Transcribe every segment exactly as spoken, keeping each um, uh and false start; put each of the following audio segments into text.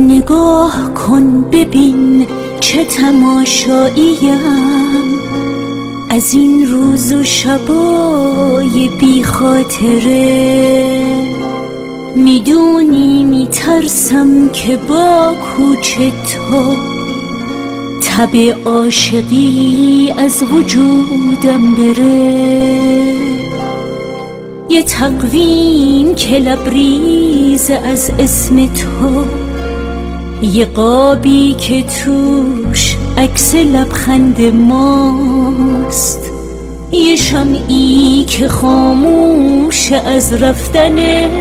نگاه کن ببین چه تماشاییم از این روز و شبای بی خاطره. میدونی میترسم که با کوچ تو تب عاشقی از وجودم بره. یه تقویم که لبریز از اسم تو، یه قابی که توش عکس لبخند ماست، یه شمعی که خاموش از رفتنت.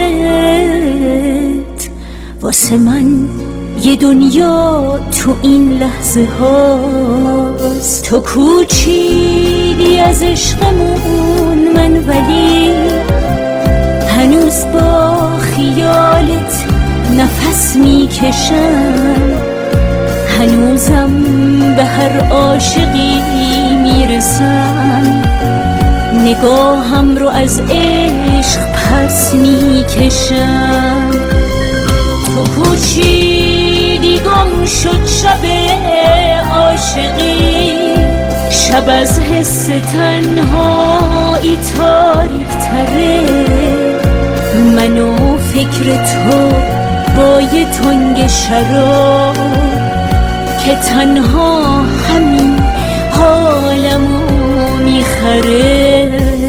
واسه من یه دنیا تو این لحظه هاست. تو کوچیدی از عشقمون من، ولی هنوز با خیالت نفس میکشم. هنوزم به هر عاشقی میرسم، نگاهم رو از عشق پس میکشم. تو کوچیدی گم شد شب عاشقی، شب از حس تنهایی تاریک تره. من و فکر تو با یه تنگ شراب که تنها همین حالمو میخره.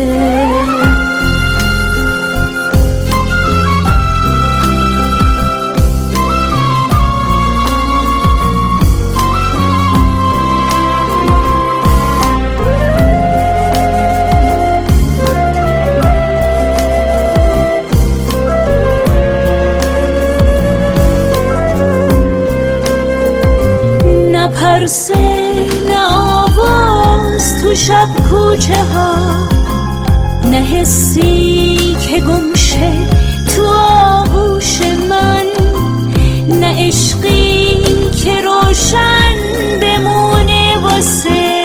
نه پرسه نه آواز تو شب کوچه ها، نه حسی که گمشه تو آغوش من، نه عشقی که روشن بمونه واسه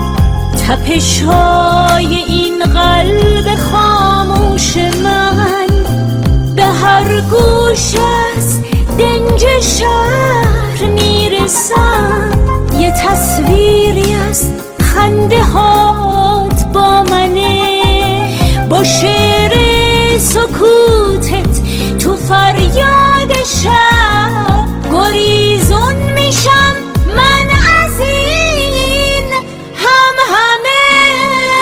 تپش‌های این قلب خاموش من. به هر گوش از دنج شهر میرسم، یه تصویری از خنده هات با منه. با شعر سکوتت تو فریاد شب گریزون میشم من از این هم همه.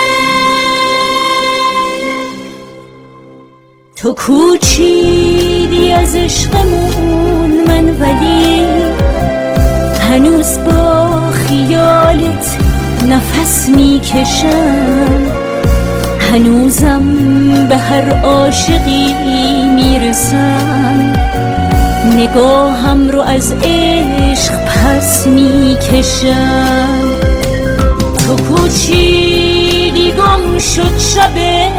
تو کوچیدی از عشقمون من، ولی هنوز با خیالت نفس میکشم. هنوزم به هر عاشقی میرسم، نگاهم رو از عشق پس میکشم. تو کوچیدی گم شد شب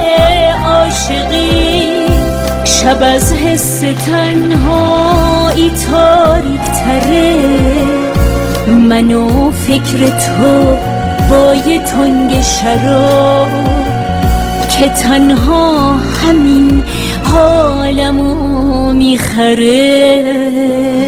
عاشقی، شب از حس تنهایی تاریک تره. من و فکر تو با یه تنگ شراب که تنها همین حالمو میخره.